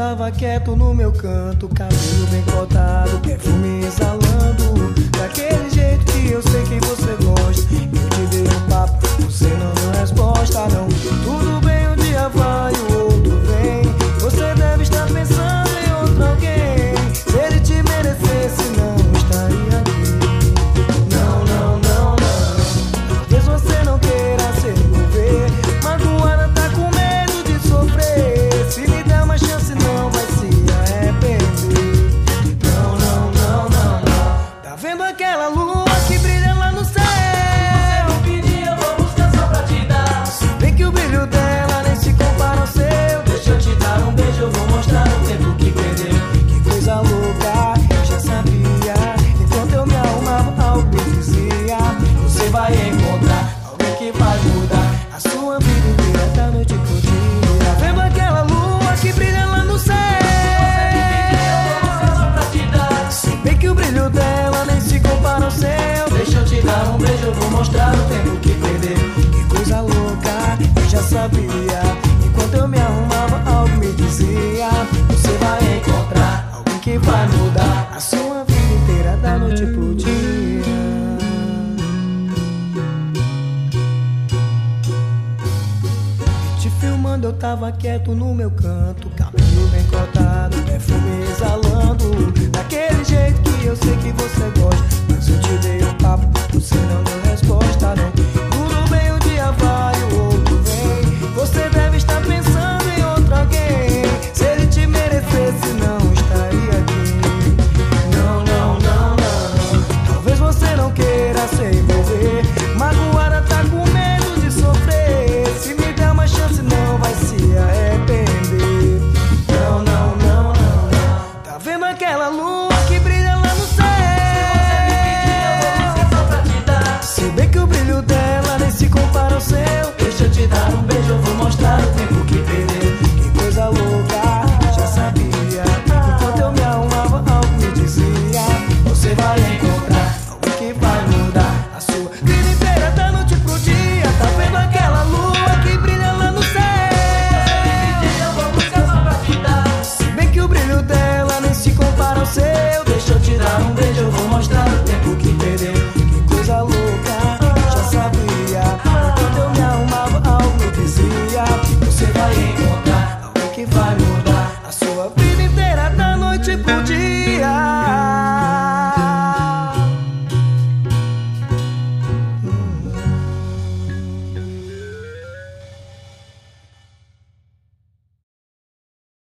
tava quieto no meu canto, cabelo bem cortado, perfume exalando, daquele jeito que eu sei que você gosta. Eu te dei um papo, você não deu resposta, não. Tudo bem, um dia vai, o outro vem. Você deve estar pensando em outro alguém. Se ele te merecesse, não estaria aqui. Não, não, não, não. Talvez você não queira se envolver, magoada, tá com medo de sofrer. Se me der uma chance, não vai se arrepender. Não, não, não, não, não. Tá vendo aquela lua que brilha lá no céu? Se você não pedir, eu vou buscar só pra te dar. Se bem que o brilho dela nem se compara ao seu. Deixa eu te dar um beijo, eu vou mostrar o tempo que perdeu. Que coisa louca, eu já sabia. Enquanto eu me arrumava, algo me dizia: Você vai encontrar alguém que vai mudar a sua vida inteira, da noite pro dia. Tá vendo aquela lua que brilha lá no céu? só pra te dar. Se bem que o brilho dela nem se compara ao seu. Deixa eu te dar um beijo, eu vou mostrar o tempo que perdeu. Que coisa louca, eu já sabia. Enquanto eu me arrumava, algo me dizia: Você vai encontrar alguém que vai mudar a sua vida inteira, da noite pro dia. Te filmando, eu tava quieto no meu canto, cabelo bem cortado, perfume exalando, daquele jeito que eu sei que você gosta. Mas eu te dei um